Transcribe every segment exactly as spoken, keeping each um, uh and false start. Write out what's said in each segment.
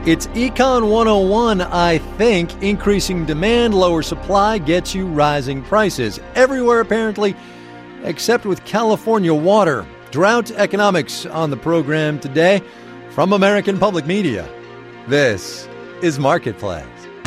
It's Econ one oh one, I think. Increasing demand, lower supply gets you rising prices. Everywhere, apparently, except with California water. Drought economics on the program today from American Public Media. This is Marketplace.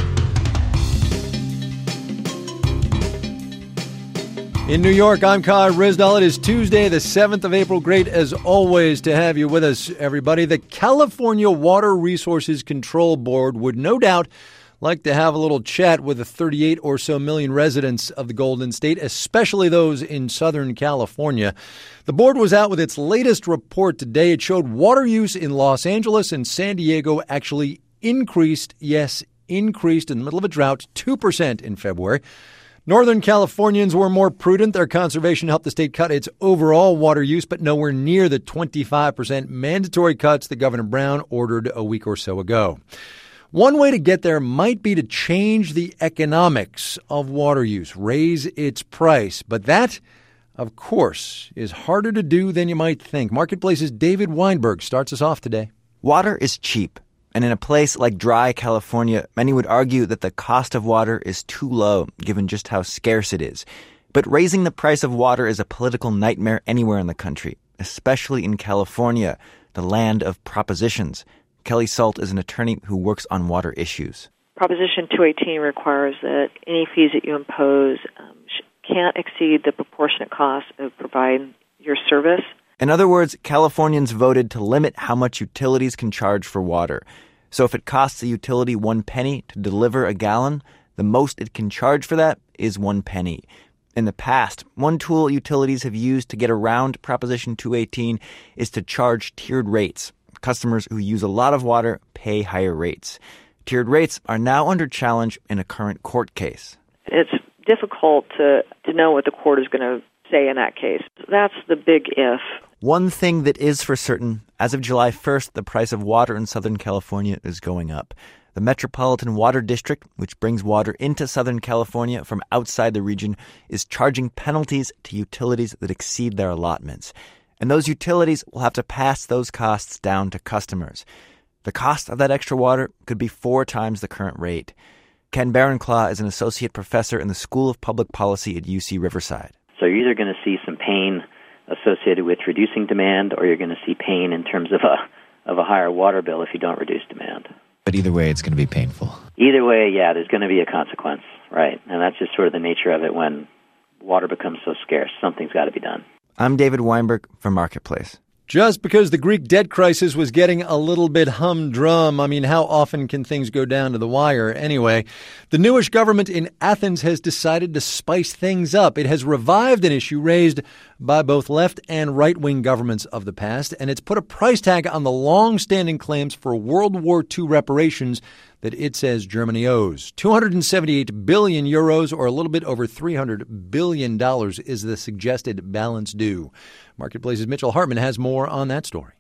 In New York, I'm Kai Ryssdal. It is Tuesday, the seventh of April. Great, as always, to have you with us, everybody. The California Water Resources Control Board would no doubt like to have a little chat with the thirty-eight or so million residents of the Golden State, especially those in Southern California. The board was out with its latest report today. It showed water use in Los Angeles and San Diego actually increased, yes, increased in the middle of a drought, two percent in February. Northern Californians were more prudent. Their conservation helped the state cut its overall water use, but nowhere near the twenty-five percent mandatory cuts that Governor Brown ordered a week or so ago. One way to get there might be to change the economics of water use, raise its price. But that, of course, is harder to do than you might think. Marketplace's David Weinberg starts us off today. Water is cheap. And in a place like dry California, many would argue that the cost of water is too low, given just how scarce it is. But raising the price of water is a political nightmare anywhere in the country, especially in California, the land of propositions. Kelly Salt is an attorney who works on water issues. Proposition two eighteen requires that any fees that you impose um, can't exceed the proportionate cost of providing your service. In other words, Californians voted to limit how much utilities can charge for water. So if it costs a utility one penny to deliver a gallon, the most it can charge for that is one penny. In the past, one tool utilities have used to get around Proposition two eighteen is to charge tiered rates. Customers who use a lot of water pay higher rates. Tiered rates are now under challenge in a current court case. It's difficult to, to know what the court is going to say in that case. That's the big if. One thing that is for certain, as of July first, the price of water in Southern California is going up. The Metropolitan Water District, which brings water into Southern California from outside the region, is charging penalties to utilities that exceed their allotments. And those utilities will have to pass those costs down to customers. The cost of that extra water could be four times the current rate. Ken Barenclaw is an associate professor in the School of Public Policy at U C Riverside. So you're either going to see some pain associated with reducing demand, or you're going to see pain in terms of a of a higher water bill if you don't reduce demand. But either way, it's going to be painful. Either way, yeah, there's going to be a consequence, right? And that's just sort of the nature of it when water becomes so scarce. Something's got to be done. I'm David Weinberg for Marketplace. Just because the Greek debt crisis was getting a little bit humdrum, I mean, how often can things go down to the wire anyway? The newish government in Athens has decided to spice things up. It has revived an issue raised by both left and right-wing governments of the past, and it's put a price tag on the long-standing claims for World War Two reparations that it says Germany owes. two hundred seventy-eight billion euros, or a little bit over three hundred billion dollars, is the suggested balance due. Marketplace's Mitchell Hartman has more on that story.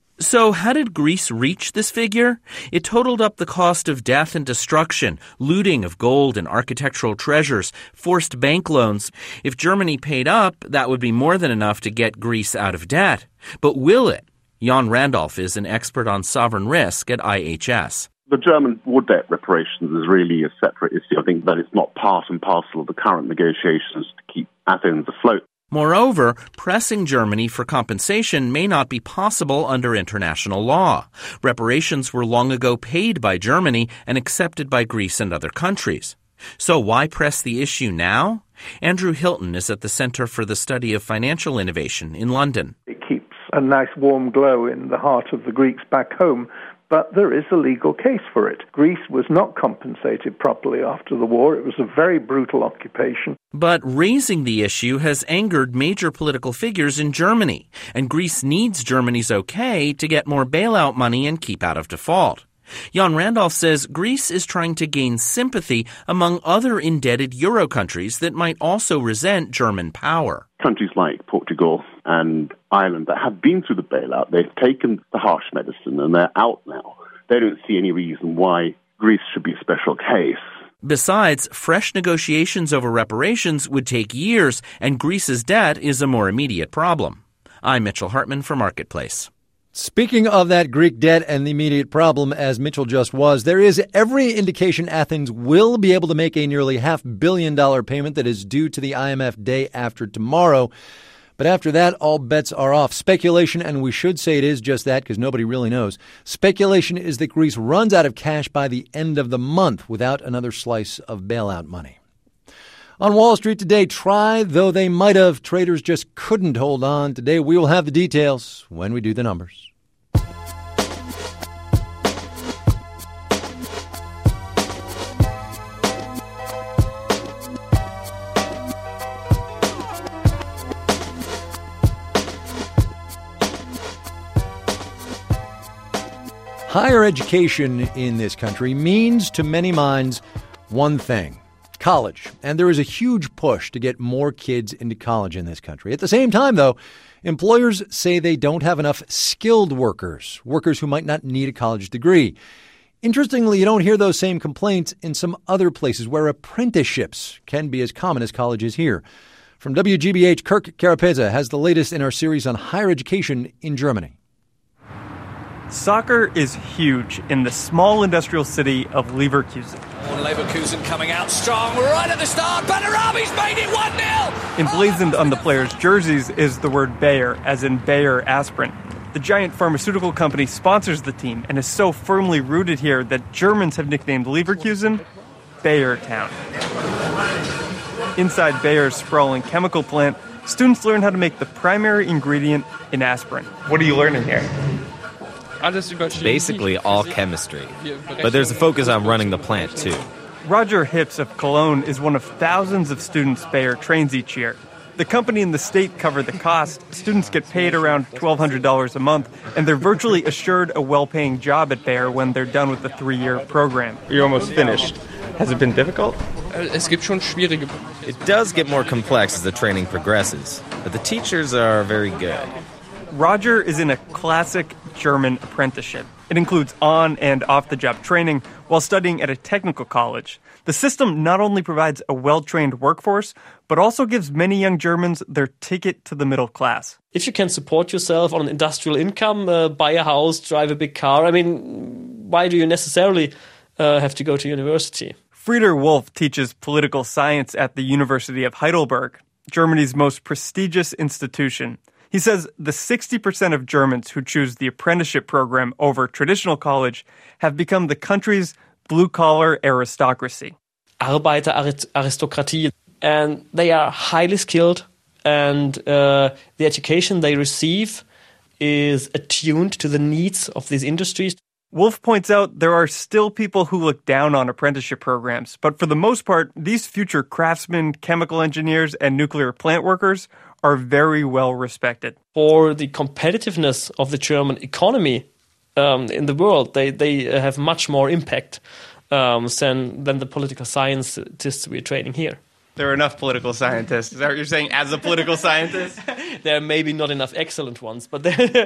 So how did Greece reach this figure? It totaled up the cost of death and destruction, looting of gold and architectural treasures, forced bank loans. If Germany paid up, that would be more than enough to get Greece out of debt. But will it? Jan Randolph is an expert on sovereign risk at I H S. The German war debt reparations is really a separate issue. I think that it's not part and parcel of the current negotiations to keep Athens afloat. Moreover, pressing Germany for compensation may not be possible under international law. Reparations were long ago paid by Germany and accepted by Greece and other countries. So why press the issue now? Andrew Hilton is at the Center for the Study of Financial Innovation in London. It keeps a nice warm glow in the heart of the Greeks back home. But there is a legal case for it. Greece was not compensated properly after the war. It was a very brutal occupation. But raising the issue has angered major political figures in Germany, and Greece needs Germany's okay to get more bailout money and keep out of default. Jan Randolph says Greece is trying to gain sympathy among other indebted Euro countries that might also resent German power. Countries like Portugal and Ireland that have been through the bailout, they've taken the harsh medicine and they're out now. They don't see any reason why Greece should be a special case. Besides, fresh negotiations over reparations would take years, and Greece's debt is a more immediate problem. I'm Mitchell Hartman for Marketplace. Speaking of that Greek debt and the immediate problem, as Mitchell just was, there is every indication Athens will be able to make a nearly half billion dollar payment that is due to the I M F day after tomorrow. But after that, all bets are off. Speculation, and we should say it is just that because nobody really knows. Speculation is that Greece runs out of cash by the end of the month without another slice of bailout money. On Wall Street today, try though they might have, traders just couldn't hold on. Today we will have the details when we do the numbers. Higher education in this country means to many minds one thing. College. And there is a huge push to get more kids into college in this country. At the same time, though, employers say they don't have enough skilled workers, workers who might not need a college degree. Interestingly, you don't hear those same complaints in some other places where apprenticeships can be as common as college is here. From W G B H, Kirk Carapeza has the latest in our series on higher education in Germany. Soccer is huge in the small industrial city of Leverkusen. Oh, Leverkusen coming out strong right at the start. Bellarabi's made it one nil. Emblazoned on the players' jerseys is the word Bayer, as in Bayer aspirin. The giant pharmaceutical company sponsors the team and is so firmly rooted here that Germans have nicknamed Leverkusen Bayer Town. Inside Bayer's sprawling chemical plant, students learn how to make the primary ingredient in aspirin. What are you learning here? Basically all chemistry, but there's a focus on running the plant too. Roger Hips of Cologne is one of thousands of students Bayer trains each year. The company and the state cover the cost. Students get paid around twelve hundred dollars a month, and they're virtually assured a well-paying job at Bayer when they're done with the three-year program. You're almost finished. Has it been difficult? It does get more complex as the training progresses, but the teachers are very good. Roger is in a classic German apprenticeship. It includes on- and off-the-job training while studying at a technical college. The system not only provides a well-trained workforce, but also gives many young Germans their ticket to the middle class. If you can support yourself on an industrial income, uh, buy a house, drive a big car, I mean, why do you necessarily uh, have to go to university? Frieder Wolf teaches political science at the University of Heidelberg, Germany's most prestigious institution. He says the sixty percent of Germans who choose the apprenticeship program over traditional college have become the country's blue-collar aristocracy. Arbeiteraristokratie. And they are highly skilled, and uh, the education they receive is attuned to the needs of these industries. Wolf points out there are still people who look down on apprenticeship programs, but for the most part, these future craftsmen, chemical engineers, and nuclear plant workers are very well respected. For the competitiveness of the German economy um, in the world, they, they have much more impact um, than, than the political scientists we're training here. There are enough political scientists. Is that what you're saying, as a political scientist? There are maybe not enough excellent ones, but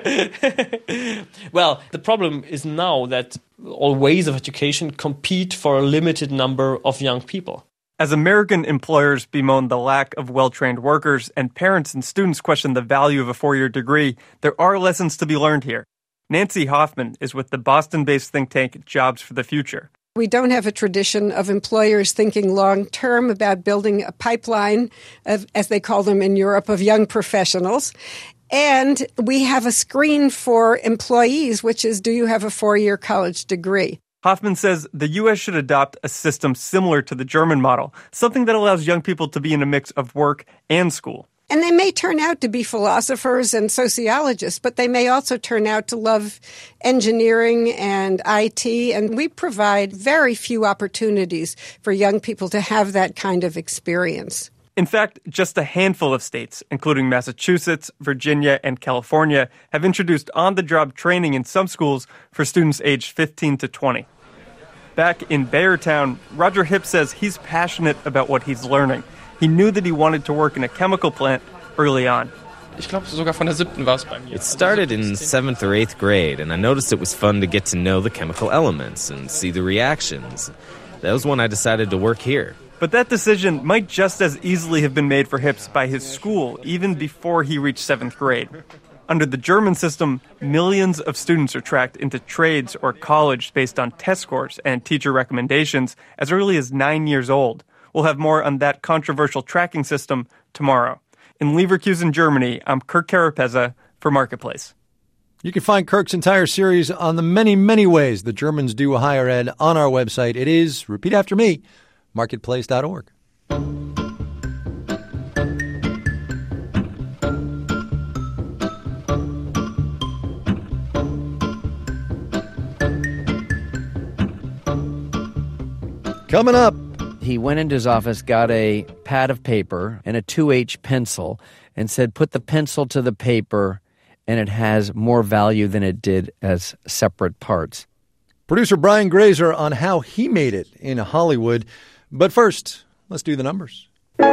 well, the problem is now that all ways of education compete for a limited number of young people. As American employers bemoan the lack of well-trained workers and parents and students question the value of a four-year degree, there are lessons to be learned here. Nancy Hoffman is with the Boston-based think tank Jobs for the Future. We don't have a tradition of employers thinking long-term about building a pipeline, of, as they call them in Europe, of young professionals. And we have a screen for employees, which is, do you have a four-year college degree? Hoffman says the U S should adopt a system similar to the German model, something that allows young people to be in a mix of work and school. And they may turn out to be philosophers and sociologists, but they may also turn out to love engineering and I T. And we provide very few opportunities for young people to have that kind of experience. In fact, just a handful of states, including Massachusetts, Virginia, and California, have introduced on-the-job training in some schools for students aged fifteen to twenty. Back in Bayertown, Roger Hipp says he's passionate about what he's learning. He knew that he wanted to work in a chemical plant early on. It started in seventh or eighth grade, and I noticed it was fun to get to know the chemical elements and see the reactions. That was when I decided to work here. But that decision might just as easily have been made for Hips by his school, even before he reached seventh grade. Under the German system, millions of students are tracked into trades or college based on test scores and teacher recommendations as early as nine years old. We'll have more on that controversial tracking system tomorrow. In Leverkusen, Germany, I'm Kirk Carapezza for Marketplace. You can find Kirk's entire series on the many, many ways the Germans do higher ed on our website. It is, repeat after me, marketplace dot org. Coming up. He went into his office, got a pad of paper and a two H pencil, and said, put the pencil to the paper, and it has more value than it did as separate parts. Producer Brian Grazer on how he made it in Hollywood. But first, let's do the numbers.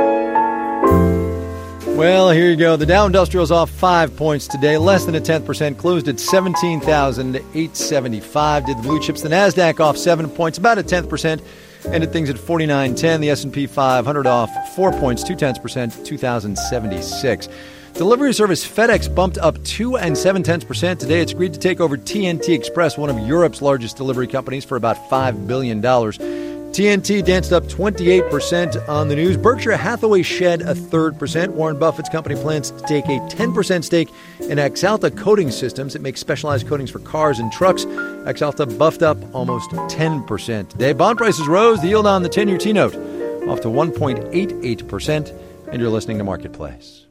Well, here you go. The Dow Industrial's off five points today, less than a tenth percent, closed at seventeen thousand eight hundred seventy-five. Did the blue chips. The NASDAQ off seven points, about a tenth percent. Ended things at forty-nine ten. The S and P five hundred off four points, two tenths percent, two thousand seventy-six. Delivery service FedEx bumped up two and seven tenths percent today. It's agreed to take over T N T Express, one of Europe's largest delivery companies, for about five billion dollars. T N T danced up twenty-eight percent on the news. Berkshire Hathaway shed a third percent. Warren Buffett's company plans to take a ten percent stake in Axalta Coating Systems. It makes specialized coatings for cars and trucks. Axalta buffed up almost ten percent today. Bond prices rose. The yield on the ten-year T-note off to one point eight eight percent. And you're listening to Marketplace.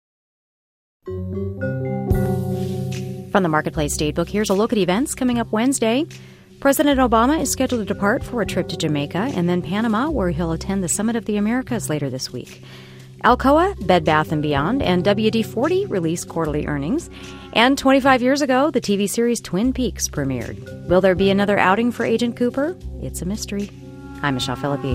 From the Marketplace Datebook, here's a look at events coming up Wednesday. President Obama is scheduled to depart for a trip to Jamaica and then Panama, where he'll attend the Summit of the Americas later this week. Alcoa, Bed Bath and Beyond, and W D forty released quarterly earnings. And twenty-five years ago, the T V series Twin Peaks premiered. Will there be another outing for Agent Cooper? It's a mystery. I'm Michelle Philippi.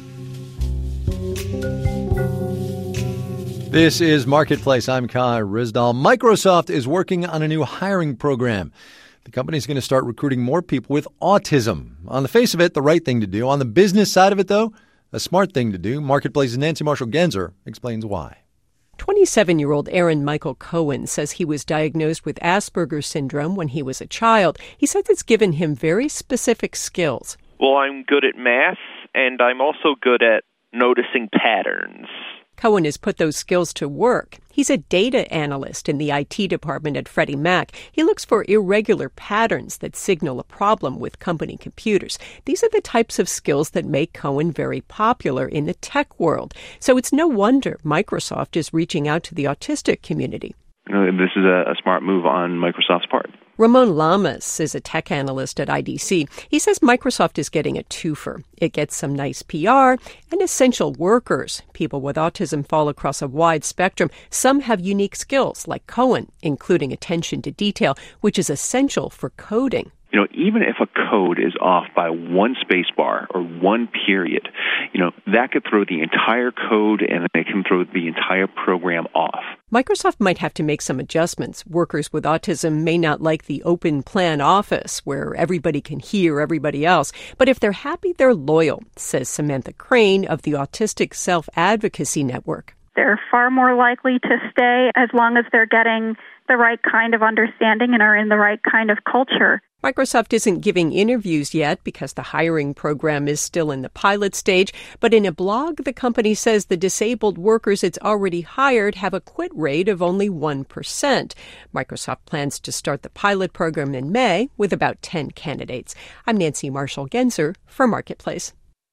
This is Marketplace. I'm Kai Rizdal. Microsoft is working on a new hiring program. The company's going to start recruiting more people with autism. On the face of it, the right thing to do. On the business side of it, though, a smart thing to do. Marketplace's Nancy Marshall-Genzer explains why. twenty-seven-year-old Aaron Michael Cohen says he was diagnosed with Asperger's syndrome when he was a child. He says it's given him very specific skills. Well, I'm good at math, and I'm also good at noticing patterns. Cohen has put those skills to work. He's a data analyst in the I T department at Freddie Mac. He looks for irregular patterns that signal a problem with company computers. These are the types of skills that make Cohen very popular in the tech world. So it's no wonder Microsoft is reaching out to the autistic community. You know, this is a, a smart move on Microsoft's part. Ramon Lamas is a tech analyst at I D C. He says Microsoft is getting a twofer. It gets some nice P R and essential workers. People with autism fall across a wide spectrum. Some have unique skills, like Cohen, including attention to detail, which is essential for coding. You know, even if a code is off by one space bar or one period, you know, that could throw the entire code and it can throw the entire program off. Microsoft might have to make some adjustments. Workers with autism may not like the open plan office where everybody can hear everybody else. But if they're happy, they're loyal, says Samantha Crane of the Autistic Self-Advocacy Network. They're far more likely to stay as long as they're getting the right kind of understanding and are in the right kind of culture. Microsoft isn't giving interviews yet because the hiring program is still in the pilot stage. But in a blog, the company says the disabled workers it's already hired have a quit rate of only one percent. Microsoft plans to start the pilot program in May with about ten candidates. I'm Nancy Marshall-Genzer for Marketplace.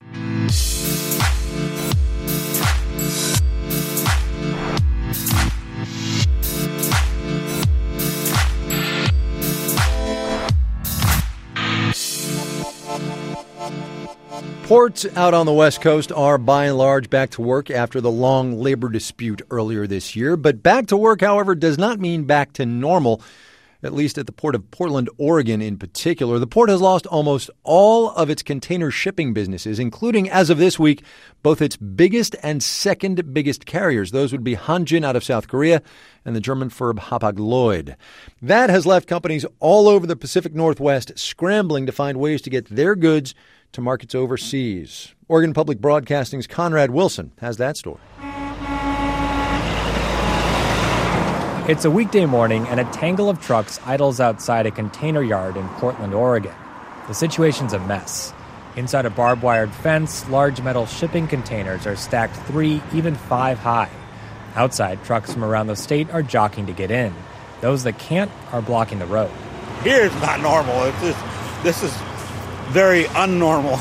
Ports out on the West Coast are by and large back to work after the long labor dispute earlier this year. But back to work, however, does not mean back to normal, at least at the port of Portland, Oregon in particular. The port has lost almost all of its container shipping businesses, including, as of this week, both its biggest and second biggest carriers. Those would be Hanjin out of South Korea and the German firm Hapag-Lloyd. That has left companies all over the Pacific Northwest scrambling to find ways to get their goods to markets overseas. Oregon Public Broadcasting's Conrad Wilson has that story. It's a weekday morning, and a tangle of trucks idles outside a container yard in Portland, Oregon. The situation's a mess. Inside a barbed-wired fence, large metal shipping containers are stacked three, even five high. Outside, trucks from around the state are jockeying to get in. Those that can't are blocking the road. Here it's not normal. It's just, this is very unnormal.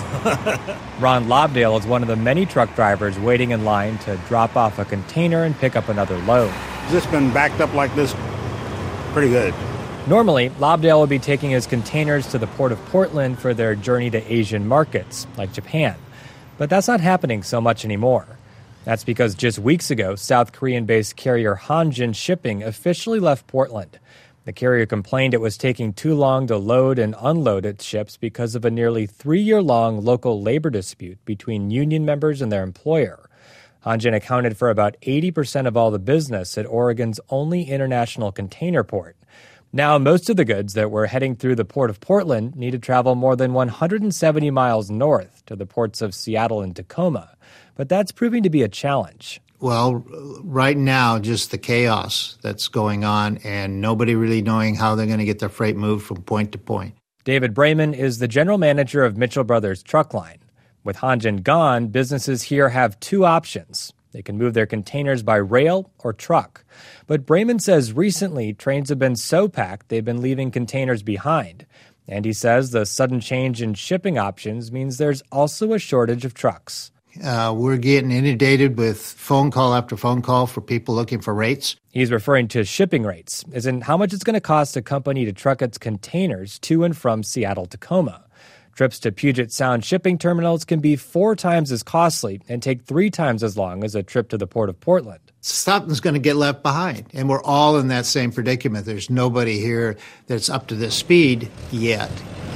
Ron Lobdale is one of the many truck drivers waiting in line to drop off a container and pick up another load. It's just been backed up like this pretty good. Normally, Lobdale would be taking his containers to the Port of Portland for their journey to Asian markets, like Japan. But that's not happening so much anymore. That's because just weeks ago, South Korean-based carrier Hanjin Shipping officially left Portland. The carrier complained it was taking too long to load and unload its ships because of a nearly three-year-long local labor dispute between union members and their employer. Hanjin accounted for about eighty percent of all the business at Oregon's only international container port. Now, most of the goods that were heading through the Port of Portland need to travel more than one hundred seventy miles north to the ports of Seattle and Tacoma. But that's proving to be a challenge. Well, right now, just the chaos that's going on and nobody really knowing how they're going to get their freight moved from point to point. David Brayman is the general manager of Mitchell Brothers Truck Line. With Hanjin gone, businesses here have two options. They can move their containers by rail or truck. But Brayman says recently trains have been so packed they've been leaving containers behind. And he says the sudden change in shipping options means there's also a shortage of trucks. Uh, we're getting inundated with phone call after phone call for people looking for rates. He's referring to shipping rates, as in how much it's going to cost a company to truck its containers to and from Seattle, Tacoma. Trips to Puget Sound shipping terminals can be four times as costly and take three times as long as a trip to the Port of Portland. Something's going to get left behind, and we're all in that same predicament. There's nobody here that's up to this speed yet.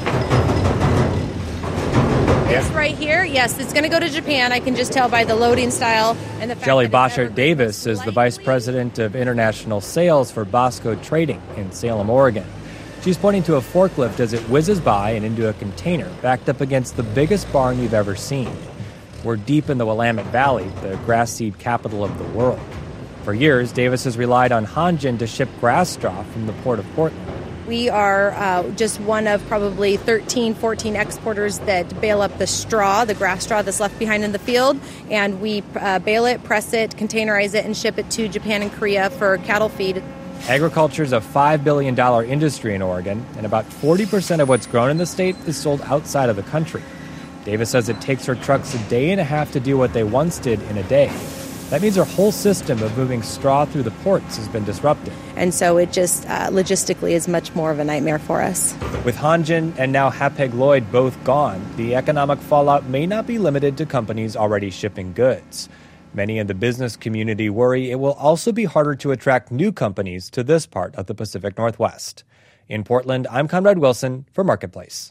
This right here, yes, it's going to go to Japan. I can just tell by the loading style and the fact Jelly that Boschert Davis is the vice president of international sales for Bosco Trading in Salem, Oregon. She's pointing to a forklift as it whizzes by and into a container backed up against the biggest barn you've ever seen. We're deep in the Willamette Valley, the grass seed capital of the world. For years, Davis has relied on Hanjin to ship grass straw from the Port of Portland. We are uh, just one of probably thirteen, fourteen exporters that bale up the straw, the grass straw that's left behind in the field, and we uh, bale it, press it, containerize it, and ship it to Japan and Korea for cattle feed. Agriculture is a five billion dollars industry in Oregon, and about forty percent of what's grown in the state is sold outside of the country. Davis says it takes her trucks a day and a half to do what they once did in a day. That means our whole system of moving straw through the ports has been disrupted. And so it just uh, logistically is much more of a nightmare for us. With Hanjin and now Hapag-Lloyd both gone, the economic fallout may not be limited to companies already shipping goods. Many in the business community worry it will also be harder to attract new companies to this part of the Pacific Northwest. In Portland, I'm Conrad Wilson for Marketplace.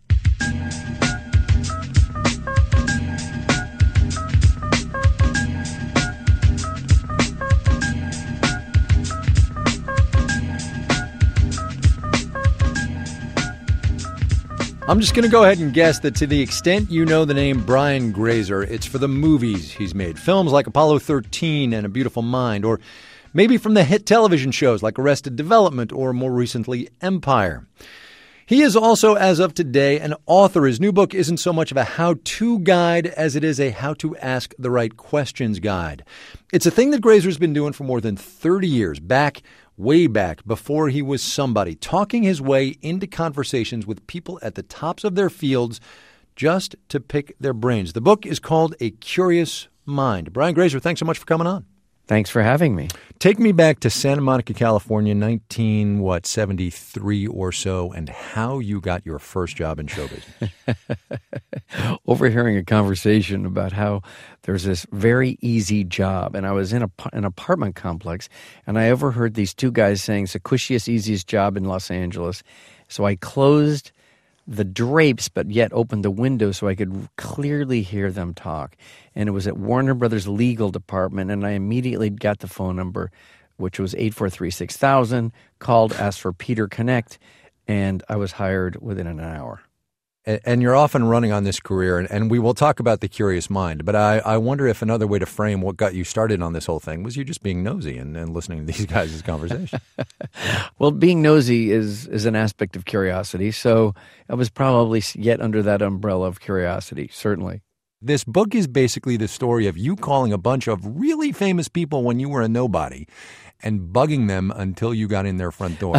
I'm just going to go ahead and guess that to the extent you know the name Brian Grazer, it's for the movies he's made. Films like Apollo thirteen and A Beautiful Mind, or maybe from the hit television shows like Arrested Development or more recently Empire. He is also, as of today, an author. His new book isn't so much of a how-to guide as it is a how-to-ask the right questions guide. It's a thing that Grazer's been doing for more than thirty years, back way back before he was somebody, talking his way into conversations with people at the tops of their fields just to pick their brains. The book is called A Curious Mind. Brian Grazer, thanks so much for coming on. Thanks for having me. Take me back to Santa Monica, California, nineteen what seventy-three or so, and how you got your first job in show business. Overhearing a conversation about how there's this very easy job, and I was in a, an apartment complex, and I overheard these two guys saying it's the cushiest, easiest job in Los Angeles. So I closed the drapes, but yet opened the window so I could clearly hear them talk. And it was at Warner Brothers Legal Department, and I immediately got the phone number, which was eight four three, six thousand, called, asked for Peter Connect, and I was hired within an hour. And you're often running on this career, and, and we will talk about the curious mind, but I, I wonder if another way to frame what got you started on this whole thing was you just being nosy and, and listening to these guys' conversation. Well, being nosy is, is an aspect of curiosity, so I was probably yet under that umbrella of curiosity, certainly. This book is basically the story of you calling a bunch of really famous people when you were a nobody and bugging them until you got in their front door.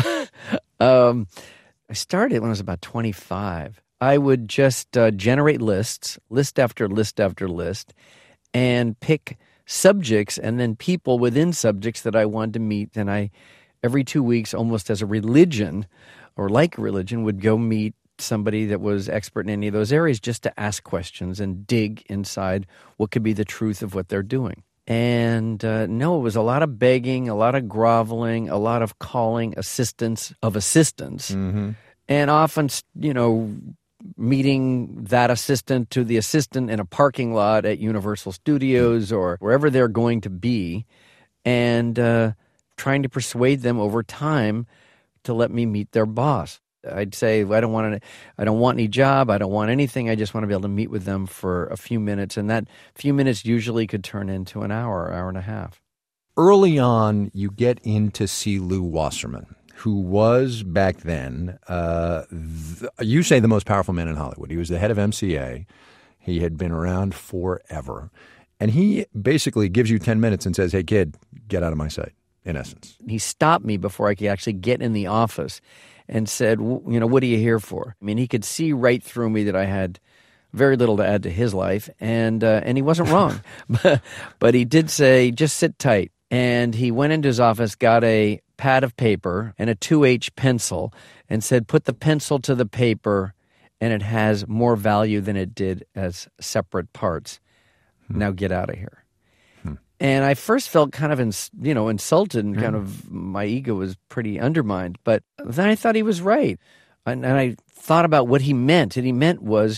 um, I started when I was about twenty-five. I would just uh, generate lists, list after list after list, and pick subjects and then people within subjects that I wanted to meet. And I, every two weeks, almost as a religion or like a religion, would go meet somebody that was expert in any of those areas just to ask questions and dig inside what could be the truth of what they're doing. And uh, no, it was a lot of begging, a lot of groveling, a lot of calling assistance of assistants, mm-hmm. and often, you know, meeting that assistant to the assistant in a parking lot at Universal Studios or wherever they're going to be, and uh, trying to persuade them over time to let me meet their boss. I'd say, I don't want any, I don't want any job, I don't want anything, I just want to be able to meet with them for a few minutes, and that few minutes usually could turn into an hour, hour and a half. Early on, you get in to see Lew Wasserman, who was back then, uh, th- you say the most powerful man in Hollywood. He was the head of M C A. He had been around forever. And he basically gives you ten minutes and says, hey, kid, get out of my sight, in essence. He stopped me before I could actually get in the office and said, you know, what are you here for? I mean, he could see right through me that I had very little to add to his life, and uh, and he wasn't wrong. but, but he did say, just sit tight. And he went into his office, got a pad of paper and a two H pencil, and said, put the pencil to the paper, and it has more value than it did as separate parts. Hmm. Now get out of here. Hmm. And I first felt kind of, ins- you know, insulted, and hmm. kind of my ego was pretty undermined. But then I thought he was right. And, and I thought about what he meant. And he meant was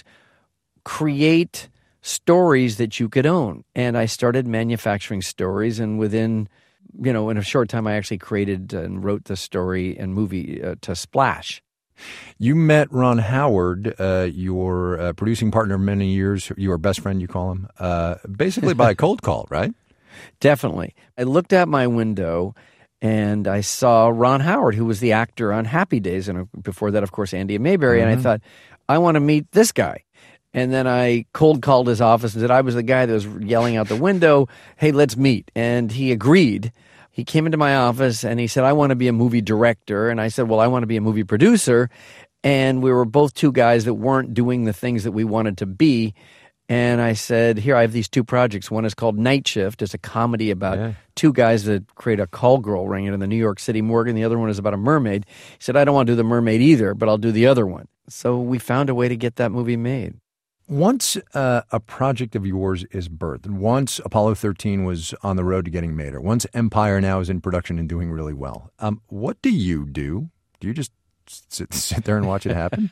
create stories that you could own. And I started manufacturing stories, and within, you know, in a short time, I actually created and wrote the story and movie uh, to Splash. You met Ron Howard, uh, your uh, producing partner of many years, your best friend, you call him, uh, basically by a cold call, right? Definitely. I looked out my window and I saw Ron Howard, who was the actor on Happy Days, and before that, of course, Andy Mayberry, mm-hmm. and I thought, I want to meet this guy. And then I cold called his office and said, I was the guy that was yelling out the window, hey, let's meet. And he agreed. He came into my office and he said, I want to be a movie director. And I said, well, I want to be a movie producer. And we were both two guys that weren't doing the things that we wanted to be. And I said, here, I have these two projects. One is called Night Shift. It's a comedy about yeah. two guys that create a call girl ring in the New York City morgue. And the other one is about a mermaid. He said, I don't want to do the mermaid either, but I'll do the other one. So we found a way to get that movie made. Once uh, a project of yours is birthed, once Apollo thirteen was on the road to getting made, or once Empire now is in production and doing really well, um, what do you do? Do you just sit, sit there and watch it happen?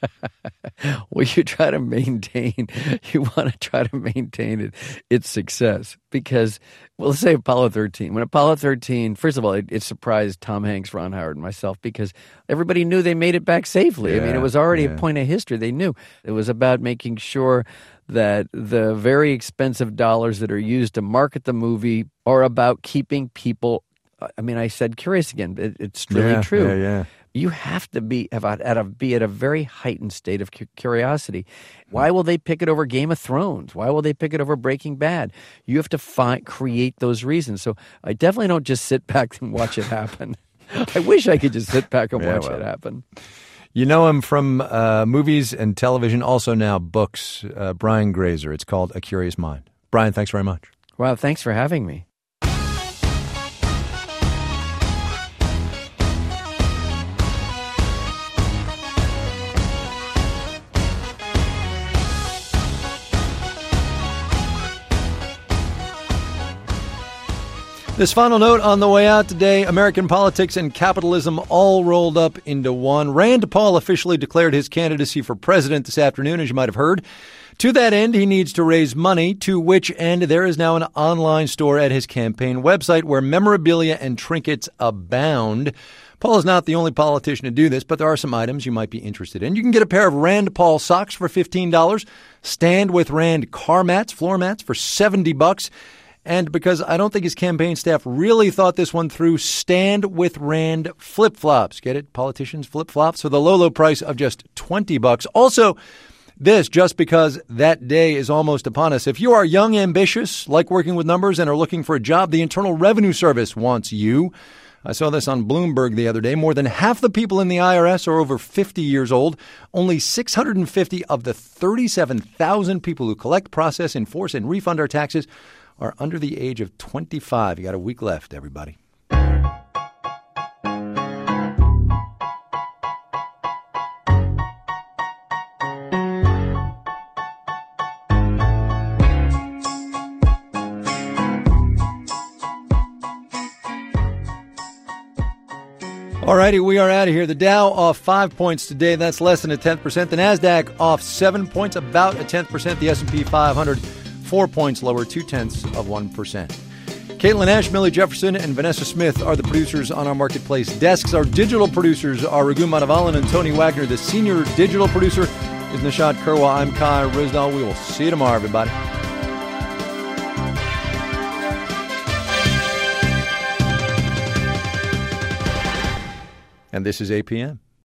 Well, you try to maintain, you want to try to maintain it, its success. Because, well, let's say Apollo thirteen. When Apollo thirteen, first of all, it, it surprised Tom Hanks, Ron Howard, and myself, because everybody knew they made it back safely. Yeah, I mean, it was already yeah. a point of history. They knew. It was about making sure that the very expensive dollars that are used to market the movie are about keeping people, I mean, I said curious again. It, it's really yeah, true. Yeah, yeah. You have to be at a, be at a very heightened state of curiosity. Why will they pick it over Game of Thrones? Why will they pick it over Breaking Bad? You have to find, create those reasons. So I definitely don't just sit back and watch it happen. I wish I could just sit back and yeah, watch well. it happen. You know him from uh, movies and television, also now books. Uh, Brian Grazer. It's called A Curious Mind. Brian, thanks very much. Wow, thanks for having me. This final note on the way out today, American politics and capitalism all rolled up into one. Rand Paul officially declared his candidacy for president this afternoon, as you might have heard. To that end, he needs to raise money, to which end there is now an online store at his campaign website where memorabilia and trinkets abound. Paul is not the only politician to do this, but there are some items you might be interested in. You can get a pair of Rand Paul socks for fifteen dollars, Stand with Rand car mats, floor mats for seventy bucks. And because I don't think his campaign staff really thought this one through, Stand with Rand flip-flops. Get it? Politicians flip-flops for the low, low price of just twenty bucks. Also, this just because that day is almost upon us. If you are young, ambitious, like working with numbers, and are looking for a job, the Internal Revenue Service wants you. I saw this on Bloomberg the other day. More than half the people in the I R S are over fifty years old. Only six hundred fifty of the thirty-seven thousand people who collect, process, enforce, and refund our taxes are under the age of twenty-five. You got a week left, everybody. All righty, we are out of here. The Dow off five points today. That's less than a tenth percent. The Nasdaq off seven points, about a tenth percent. The S and P five hundred, four points lower, two tenths of one percent. Caitlin Ash, Millie Jefferson, and Vanessa Smith are the producers on our Marketplace desks. Our digital producers are Raghu Madhavalan and Tony Wagner. The senior digital producer is Nishad Kurwa. I'm Kai Ryssdal. We will see you tomorrow, everybody. And this is A P M.